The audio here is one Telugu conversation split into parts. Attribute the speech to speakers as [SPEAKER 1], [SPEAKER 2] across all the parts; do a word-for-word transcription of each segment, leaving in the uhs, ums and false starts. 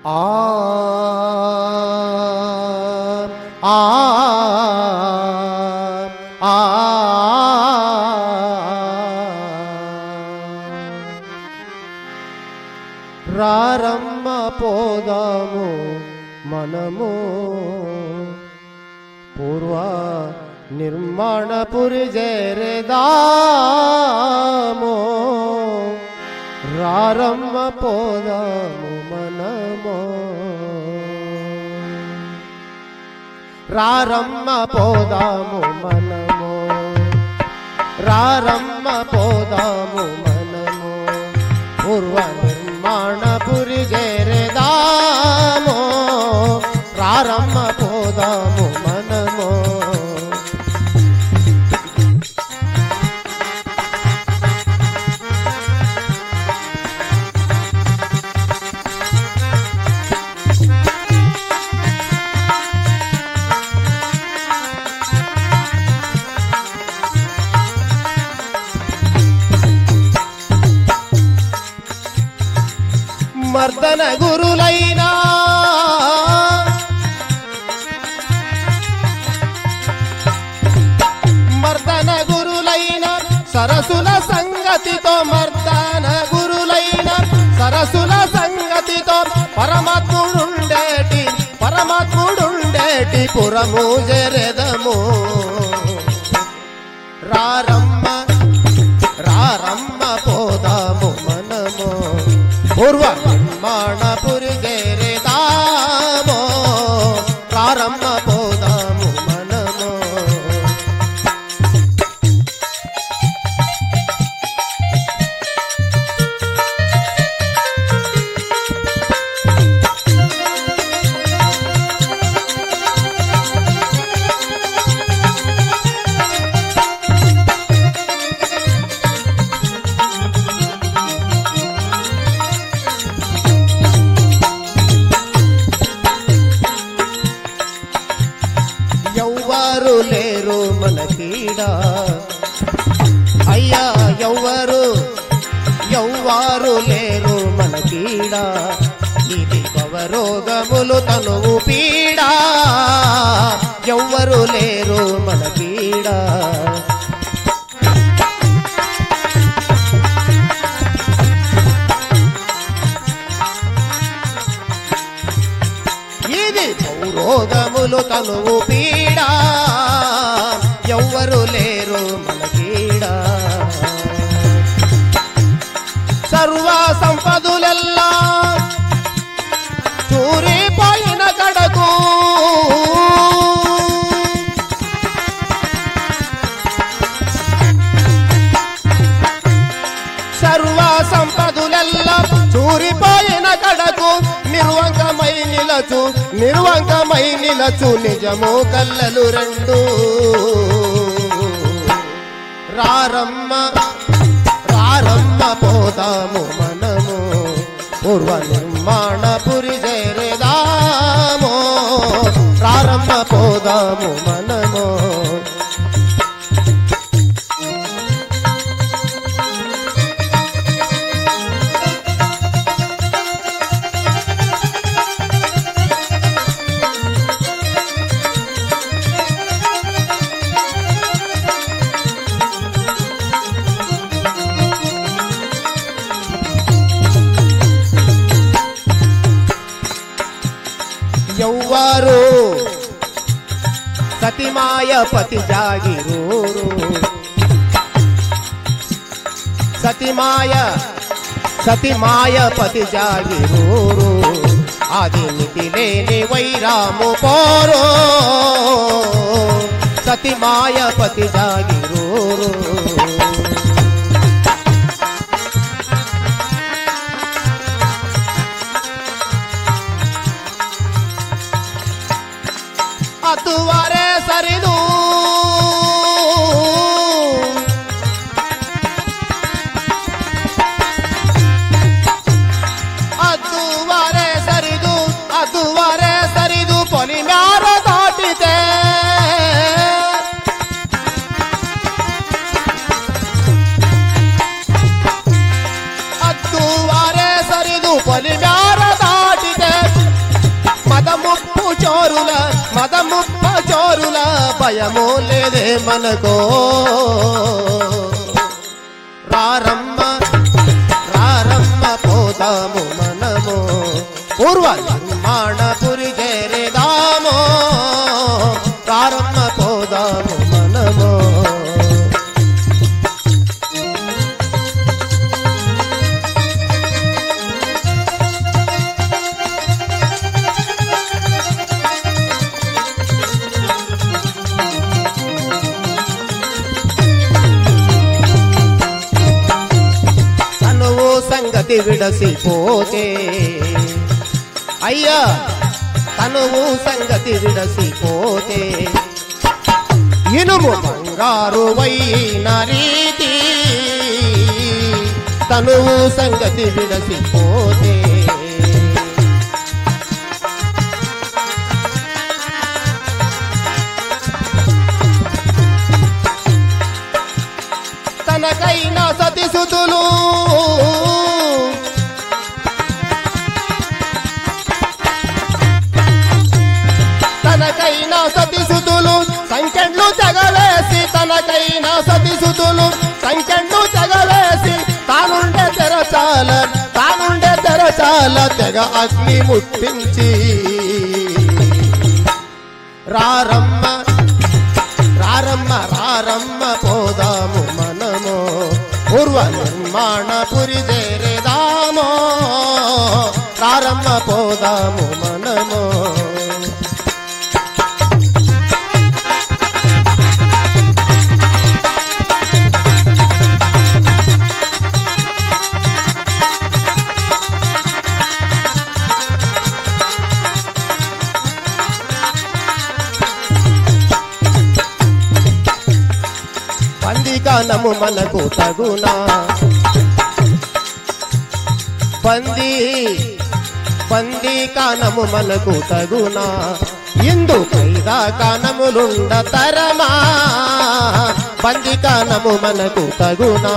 [SPEAKER 1] ఆ ఆ ఆ రారమ్మ పోదాము మనము పూర్వ నిర్మాణపురి చేరేదాము రారమ్మ పోదాము మనము రారమ్మ పోదాము మనము రారమ్మ పోదాము మనము పూర్వ నిర్మాణపురి చేరేదాము రారమ్మ పోదాము మనము మర్దన గురులైనా మర్దన గురులైన సరసుల సంగతితో మర్దన గురులైన సరసుల సంగతితో పరమాత్ముడుండేటి పరమాత్ముడుండేటి పురము జరెదము రారమ్మ రారమ్మ పోదాము మనము పూర్వ నిర్మాణపురి చేరేదాము రారమ్మ పోదాము మనము ఎవ్వరు లేరు మనకీడా అయ్యా ఎవ్వరు ఎవ్వరు లేరు మనకీడా ఇది భవరోగములు తనువు పీడా ఎవ్వరు లేరు మనకీడా ఇది భవరోగములు తనువు పీడా ఎవ్వరు లేరు మనకీడా సర్వ సంపదులెల్లా చూరిపోయిన కడకు సర్వ సంపదులెల్లా చూరిపోయిన కడకు నిర్వంకమై నిలచు నిర్వంకమై నిలచు నిజము కల్లలు రెండు రారమ్మ రారమ్మ పోదాము మనము పూర్వ నిర్మాణపురి చేరేదాము రారమ్మ పోదాము మనము ఎవ్వరు సతిమాయ పతి జాగిరూరు సతిమాయ సతిమాయ పతి జాగిరూరు ఆది మితి లేని వైరాము పోరు సతిమాయ పతి జాగిరూరు ಅದುವರೆ ಸರಿದು ಅದುವರೆ ಸರಿದು ಅದುವರೆ ಸರಿದು ಪೊಲಿಮ್ಯಾರ ದಾಟಿದೆ చోరుల భయము లేదే మనకో రారమ్మ రారమ్మ పోదాము మనము పూర్వ నిర్మాణపురి చేరేదాము రారమ్మ పోదాము మనము సంగతి విడసిపోతే అయ్యా తనువు సంగతి విడసిపోతే ఇనుము బంగారు వైన రీతి తనువు సంగతి విడసిపోతే తనకైనా సతిసుతులు తనకైనా సతిసుతులు సంకెళ్ళు తెగవేసి తనకైనా సతిసుతులు సంకెళ్ళు తెగవేసి తానుండే తెరచాల తానుండే తెరచాల తెగ అగ్ని ముట్టించి రారమ్మ రారమ్మ రారమ్మ పోదాము మనము పూర్వ నిర్మాణపురి చేరేదాము రారమ్మ పోదాము మనము పందికానము మనకు తగునా పంది పందికానము మనకు తగునా ఇందు కైదా కానములుండ తరమా పందికానము మనకు తగునా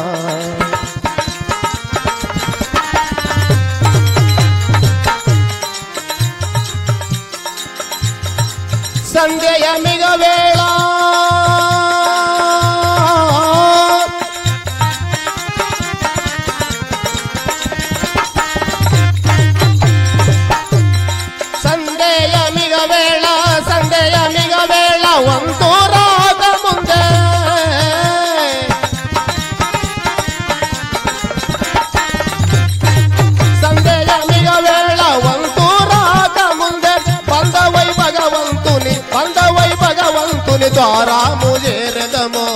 [SPEAKER 1] సంధ్య మిగ వేళ వంతు రాక ముందే సందేహమిగ వేళ వంతు రాక ముందే బంధవై భగవంతుని బంధవై భగవంతుని ద్వారాము చేరదమో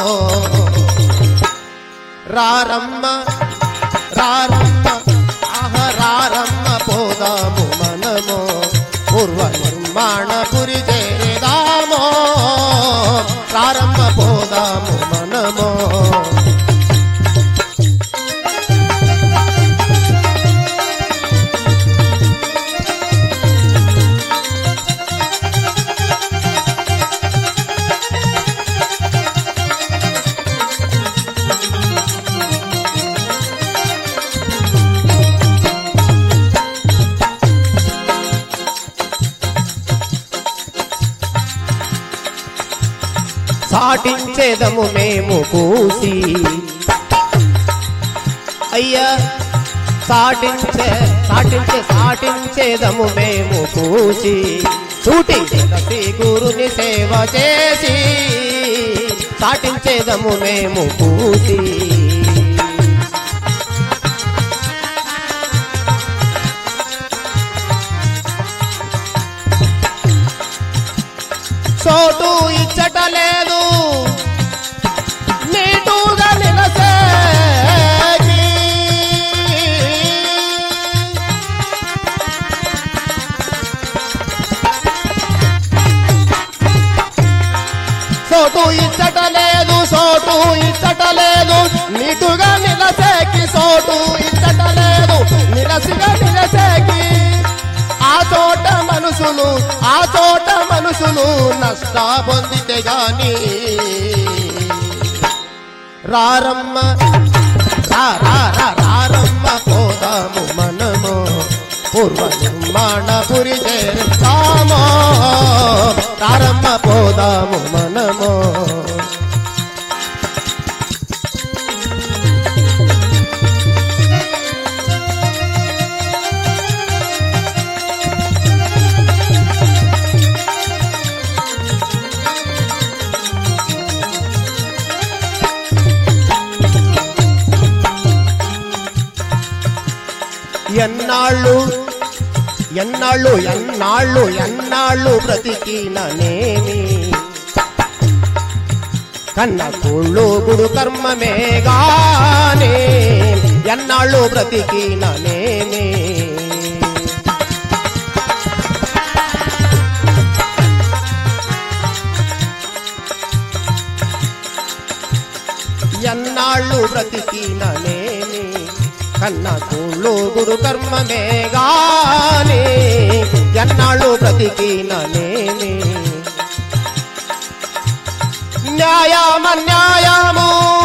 [SPEAKER 1] రారమ్మ రారమ్మ ఆహ రారమ్మ పోదాము మనము పూర్వ నిర్మాణపురి చేరేదామో రారమ్మ పోదాము మనము సాటించేదము మేము కూసి అయ్యా సాటించే సాటించే సాటించేదము మేము కూసి చూటి జగతి గురుని సేవ చేసి సాటించేదము మేము కూసి చోటు ఇచ్చటలేదు నీటుగా నిలసేకి చోటు ఇచ్చటలేదు చోటు ఇచ్చటలేదు నీటుగా నిలసేకి చోటు ఇచ్చటలేదు నిలసిగా నిలసేకి ఆ చోట మనుషులు ఆ చోట మనుషులు నష్ట పొందితే గాని రారమ్మ రారమ్మ పోదాము మనము పూర్వ నిర్మాణపురి చేరుతామో రారమ్మ పోదాము మనమో ఎన్నాళ్ళు ఎన్నాళ్ళు ఎన్నాళ్ళు ఎన్నాళ్ళు బ్రతికిననేమి కన్న కోళ్ళు గుడు కర్మమే గానే ఎన్నాళ్ళు బ్రతికిననేమి ఎన్నాళ్ళు బ్రతికిననేమి కన్న కోళ్ళు గుడు కర్మమే గాని ఎన్నాళ్ళు బ్రతికిననేమి న్యాయమ న్యాయము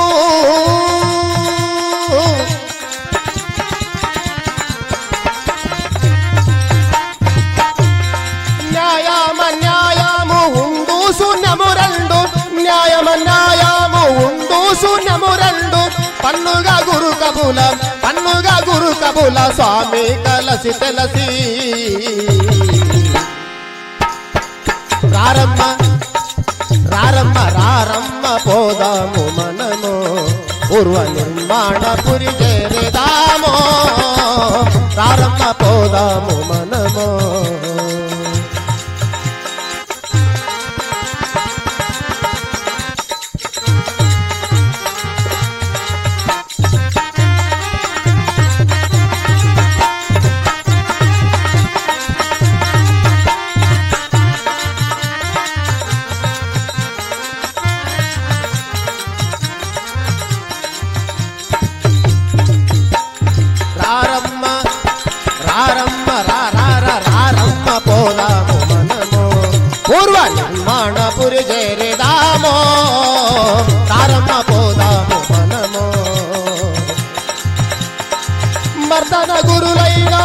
[SPEAKER 1] న్యాయమ న్యాయము ఉండు శూన్యము రెండు న్యాయమ న్యాయము ఉండు శూన్యము రెండు పన్నుగా గురు కబుల పన్నుగా గురు కబుల స్వామి కలసి తెలసి రారమ్మ రారమ్మ రారమ్మ పోదాము మనము పూర్వ నిర్మాణపురి చేరేదామో రారమ్మ పోదాము మనము రారమ్మ రారమ్మ రారమ్మ పోదాము మనము పూర్వ నిర్మాణపురి చేరేదామో రారమ్మ పోదాము మనము మర్దన గురులైనా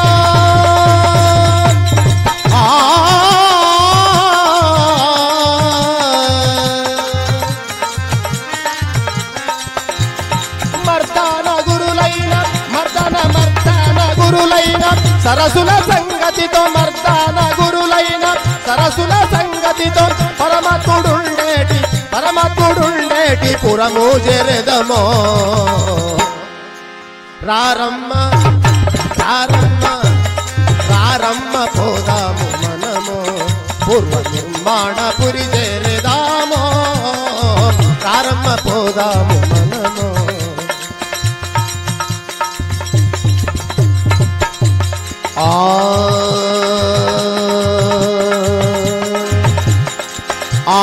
[SPEAKER 1] మర్దన గురులైన మర్దన మర్దన గురులైన సరసుల సంగతితో మర్దన గురులైన సరసుల సంగతితో పరమతుడుండేటి పరమతుడుండేటి పురము జెరెదమో రారమ్మ రారమ్మ రారమ్మ పోదాము మనము పూర్వ నిర్మాణపురి చేరేదామో రారమ్మ పోదాము మనము ఆ ఆ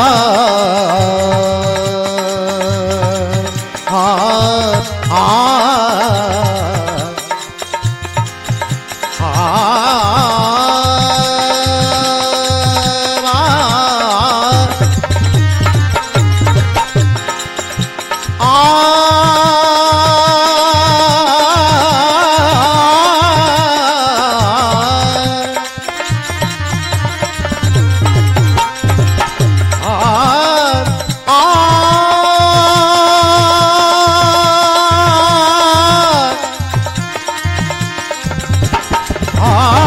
[SPEAKER 1] ఆ ఆ